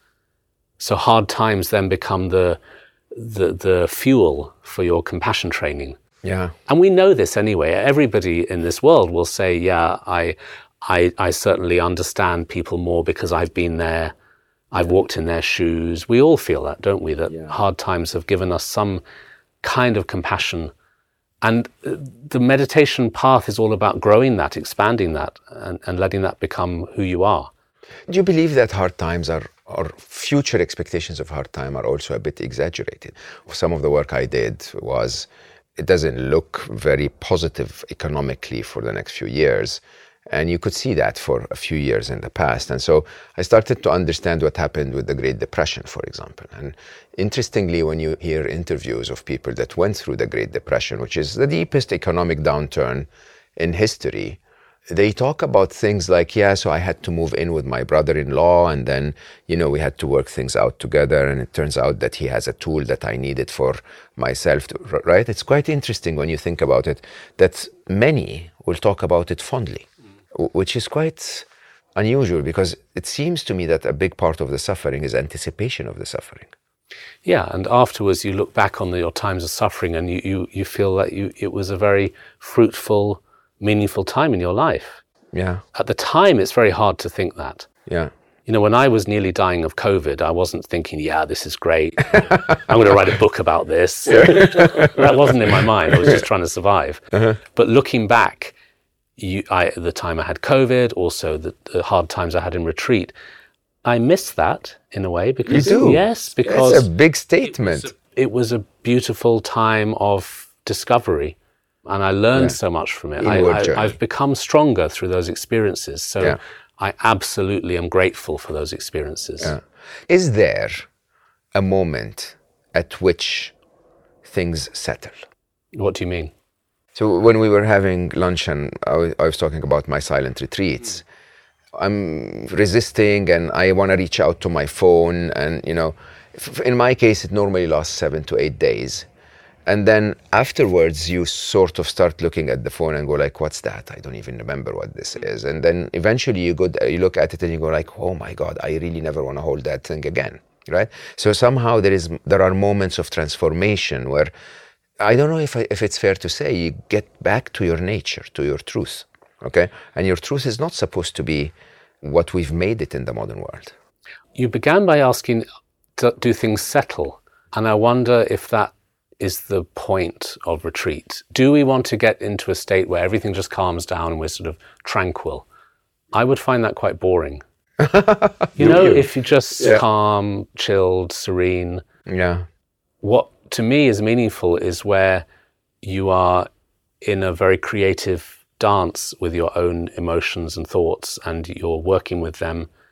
So hard times then become the, the, the fuel for your compassion training. Yeah. And we know this anyway. Everybody in this world will say, yeah, I, I, I certainly understand people more because I've been there. I've walked in their shoes. We all feel that, don't we? That yeah. hard times have given us some kind of compassion. And the meditation path is all about growing that, expanding that, and, and letting that become who you are. Do you believe that hard times are, or future expectations of hard time are also a bit exaggerated? Some of the work I did was, it doesn't look very positive economically for the next few years. And you could see that for a few years in the past. And so I started to understand what happened with the Great Depression, for example. And interestingly, when you hear interviews of people that went through the Great Depression, which is the deepest economic downturn in history, they talk about things like, yeah, so I had to move in with my brother-in-law, and then, you know, we had to work things out together, and it turns out that he has a tool that I needed for myself, to, right? It's quite interesting when you think about it, that many will talk about it fondly, mm. which is quite unusual, because it seems to me that a big part of the suffering is anticipation of the suffering. Yeah, and afterwards you look back on the, your times of suffering and you, you, you feel that you, it was a very fruitful, meaningful time in your life. Yeah. At the time, it's very hard to think that. Yeah. You know, when I was nearly dying of COVID, I wasn't thinking, yeah, this is great. I'm going to write a book about this. That wasn't in my mind. I was just trying to survive. Uh-huh. But looking back, you, I, the time I had COVID, also the, the hard times I had in retreat, I miss that in a way. Because, you do? Yes, because it's a big statement. It was a, it was a beautiful time of discovery. And I learned yeah. so much from it. I, I, I've become stronger through those experiences. So yeah. I absolutely am grateful for those experiences. Yeah. Is there a moment at which things settle? What do you mean? So when we were having lunch and I was, I was talking about my silent retreats, mm. I'm resisting and I want to reach out to my phone. And, you know, in my case, it normally lasts seven to eight days. And then afterwards, you sort of start looking at the phone and go like, what's that? I don't even remember what this is. And then eventually you go, you look at it and you go like, oh my God, I really never want to hold that thing again, right? So somehow there is, there are moments of transformation where, I don't know if, I, if it's fair to say, you get back to your nature, to your truth, okay? And your truth is not supposed to be what we've made it in the modern world. You began by asking, do things settle? And I wonder if that is the point of retreat. Do we want to get into a state where everything just calms down and we're sort of tranquil? I would find that quite boring. you know, you? if you're just yeah. calm, chilled, serene. Yeah. What to me is meaningful is where you are in a very creative dance with your own emotions and thoughts, and you're working with them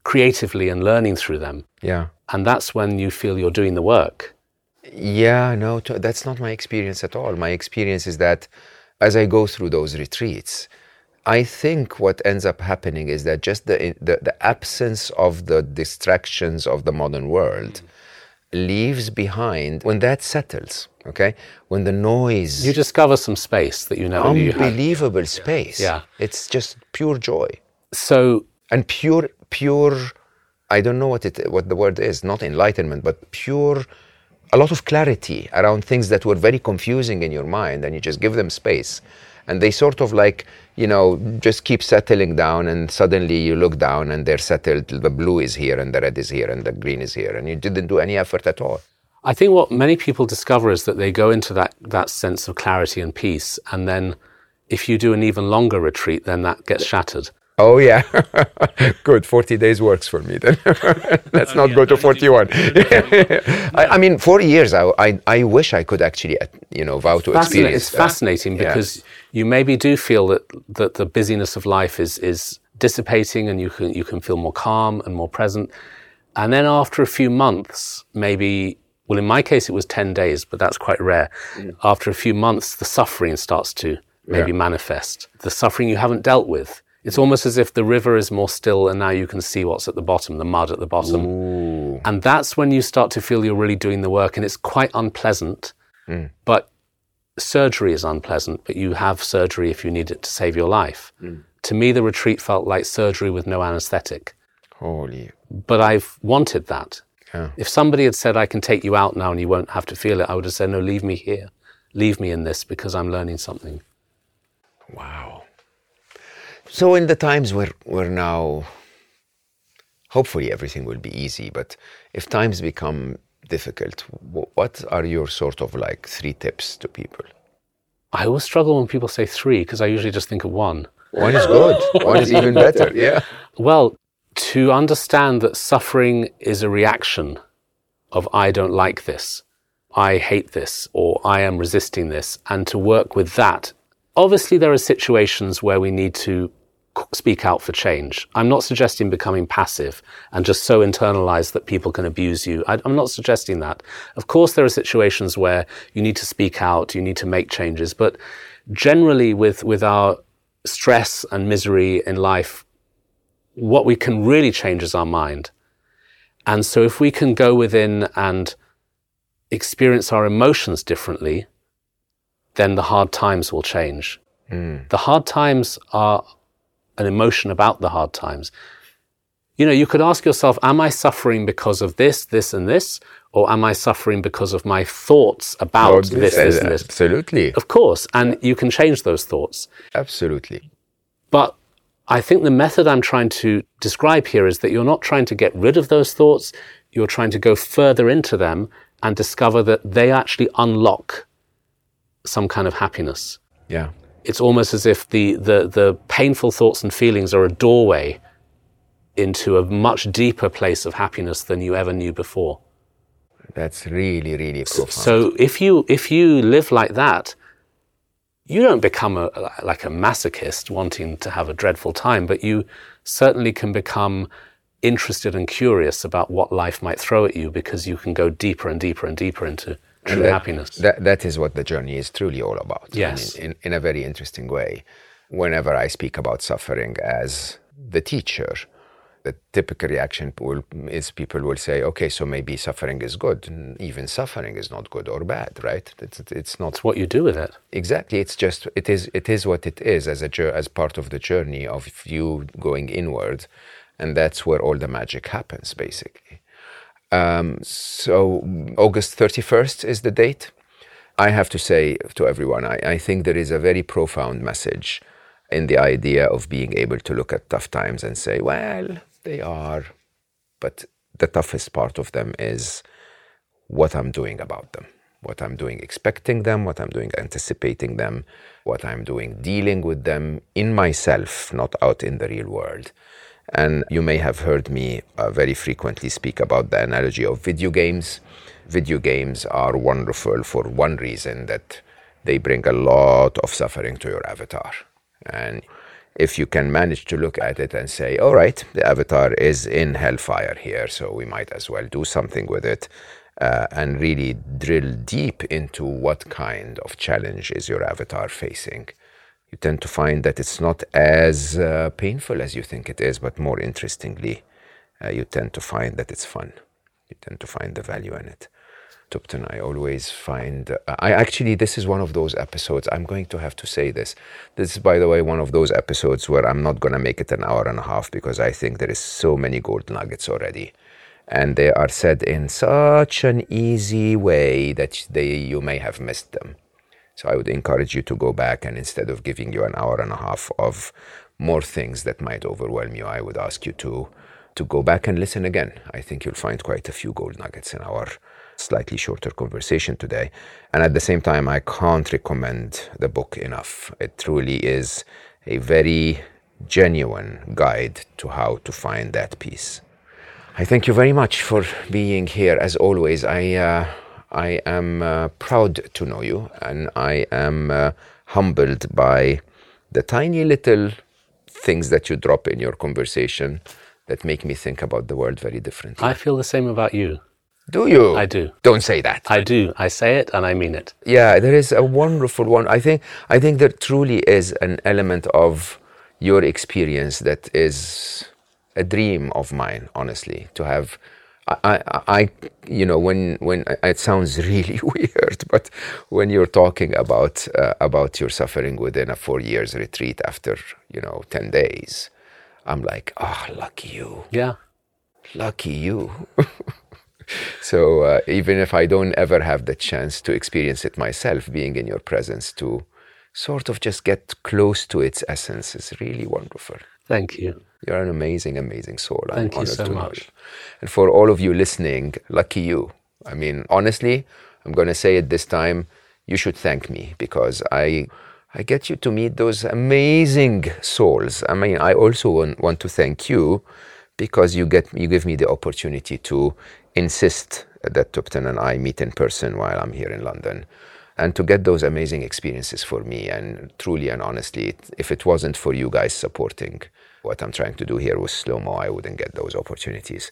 creatively and learning through them. Yeah. And that's when you feel you're doing the work. Yeah, no, t- that's not my experience at all. My experience is that as I go through those retreats, I think what ends up happening is that just the the, the absence of the distractions of the modern world mm. leaves behind, when that settles, okay? When the noise... You discover some space that you never knew you had. Unbelievable space. Yeah. It's just pure joy. So... And pure, pure, I don't know what it what the word is, not enlightenment, but pure, a lot of clarity around things that were very confusing in your mind, and you just give them space. And they sort of like, you know, just keep settling down, and suddenly you look down and they're settled. The blue is here and the red is here and the green is here, and you didn't do any effort at all. I think what many people discover is that they go into that, that sense of clarity and peace, and then if you do an even longer retreat, then that gets shattered. Oh, yeah. Good. forty days works for me then. Let's not go to forty-one. I, I mean, forty years, I, I, I wish I could actually, you know, vow to experience. It's fascinating that. because yeah. you maybe do feel that, that the busyness of life is, is dissipating, and you can, you can feel more calm and more present. And then after a few months, maybe, well, in my case, it was ten days, but that's quite rare. Mm. After a few months, the suffering starts to maybe yeah. manifest. The suffering you haven't dealt with. It's almost as if the river is more still, and now you can see what's at the bottom, the mud at the bottom. Ooh. And that's when you start to feel you're really doing the work, and it's quite unpleasant. Mm. But surgery is unpleasant, but you have surgery if you need it to save your life. Mm. To me, the retreat felt like surgery with no anesthetic. Holy. But I've wanted that. Yeah. If somebody had said, I can take you out now and you won't have to feel it, I would have said, no, leave me here. Leave me in this, because I'm learning something. Wow. So in the times where we're now, hopefully everything will be easy, but if times become difficult, what are your sort of like three tips to people? I always struggle when people say three, because I usually just think of one. One is good. One is even better, yeah. Well, to understand that suffering is a reaction of I don't like this, I hate this, or I am resisting this, and to work with that. Obviously, there are situations where we need to speak out for change. I'm not suggesting becoming passive and just so internalized that people can abuse you. I, I'm not suggesting that. Of course, there are situations where you need to speak out, you need to make changes, but generally with, with our stress and misery in life, what we can really change is our mind. And so if we can go within and experience our emotions differently, then the hard times will change. Mm. The hard times are an emotion about the hard times. You know, you could ask yourself, am I suffering because of this, this, and this? Or am I suffering because of my thoughts about oh, this, this, this, and this? Absolutely. Of course. And you can change those thoughts. Absolutely. But I think the method I'm trying to describe here is that you're not trying to get rid of those thoughts. You're trying to go further into them and discover that they actually unlock some kind of happiness. Yeah. It's almost as if the, the, the painful thoughts and feelings are a doorway into a much deeper place of happiness than you ever knew before. That's really, really profound. So if you if you live like that, you don't become a, like a masochist wanting to have a dreadful time, but you certainly can become interested and curious about what life might throw at you, because you can go deeper and deeper and deeper into true that, happiness. That, that is what the journey is truly all about. Yes. I mean, in, in a very interesting way. Whenever I speak about suffering as the teacher, the typical reaction will, is people will say, okay, so maybe suffering is good. Even suffering is not good or bad, right? It's, it's not... It's what you do with it. Exactly. It's just, it is, it is what it is as, a, as part of the journey of you going inward. And that's where all the magic happens, basically. Um, so August thirty-first is the date. I have to say to everyone, I, I think there is a very profound message in the idea of being able to look at tough times and say, well, they are, but the toughest part of them is what I'm doing about them, what I'm doing expecting them, what I'm doing anticipating them, what I'm doing dealing with them in myself, not out in the real world. And you may have heard me uh, very frequently speak about the analogy of video games. Video games are wonderful for one reason, that they bring a lot of suffering to your avatar. And if you can manage to look at it and say, all right, the avatar is in hellfire here, so we might as well do something with it, uh, and really drill deep into what kind of challenge is your avatar facing, you tend to find that it's not as uh, painful as you think it is, but more interestingly, uh, you tend to find that it's fun. You tend to find the value in it. Tupten, I always find, uh, I actually, this is one of those episodes, I'm going to have to say this. This is, by the way, one of those episodes where I'm not going to make it an hour and a half because I think there is so many gold nuggets already. And they are said in such an easy way that they, you may have missed them. So I would encourage you to go back, and instead of giving you an hour and a half of more things that might overwhelm you, I would ask you to, to go back and listen again. I think you'll find quite a few gold nuggets in our slightly shorter conversation today. And at the same time, I can't recommend the book enough. It truly is a very genuine guide to how to find that peace. I thank you very much for being here. As always, I uh, I am uh, proud to know you, and I am uh, humbled by the tiny little things that you drop in your conversation that make me think about the world very differently. I feel the same about you. Do you? I do. Don't say that. I do. I say it and I mean it. Yeah, there is a wonderful one. I think I think there truly is an element of your experience that is a dream of mine, honestly, to have. I, I, I you know, when when it sounds really weird, but when you're talking about uh, about your suffering within a four years retreat after, you know, ten days, I'm like, ah, oh, lucky you. Yeah. Lucky you. So uh, even if I don't ever have the chance to experience it myself, being in your presence to sort of just get close to its essence is really wonderful. Thank you. You're an amazing, amazing soul. I'm Thank you honored so to know much. you. And for all of you listening, lucky you. I mean, honestly, I'm going to say it this time, you should thank me, because I I get you to meet those amazing souls. I mean, I also want, want to thank you because you get you give me the opportunity to insist that Tupten and I meet in person while I'm here in London, and to get those amazing experiences for me. And truly and honestly, if it wasn't for you guys supporting what I'm trying to do here with Slow Mo, I wouldn't get those opportunities.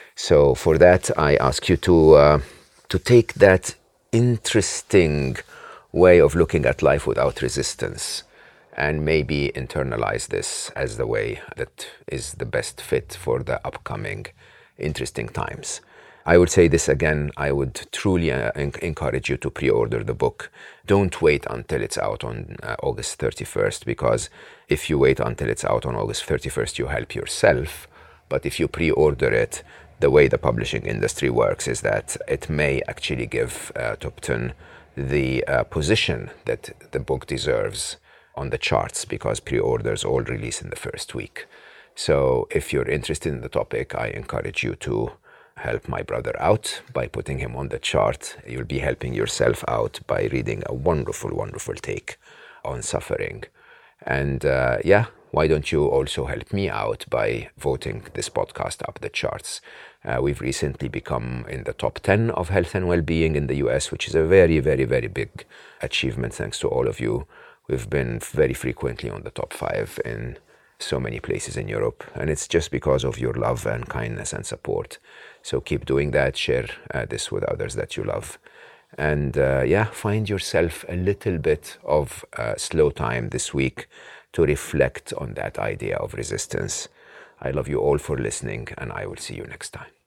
So for that, I ask you to uh, to take that interesting way of looking at life without resistance and maybe internalize this as the way that is the best fit for the upcoming interesting times. I would say this again, I would truly uh, encourage you to pre-order the book. Don't wait until it's out on uh, August thirty-first, because if you wait until it's out on August thirty-first, you help yourself. But if you pre-order it, the way the publishing industry works is that it may actually give uh, Tupten the uh, position that the book deserves on the charts, because pre-orders all release in the first week. So if you're interested in the topic, I encourage you to help my brother out by putting him on the chart. You'll be helping yourself out by reading a wonderful, wonderful take on suffering. And uh, yeah, why don't you also help me out by voting this podcast up the charts? Uh, we've recently become in the top ten of health and well-being in the U S, which is a very, very, very big achievement thanks to all of you. We've been very frequently on the top five in so many places in Europe, and it's just because of your love and kindness and support. So keep doing that. Share uh, this with others that you love. And uh, yeah, find yourself a little bit of uh, slow time this week to reflect on that idea of resistance. I love you all for listening, and I will see you next time.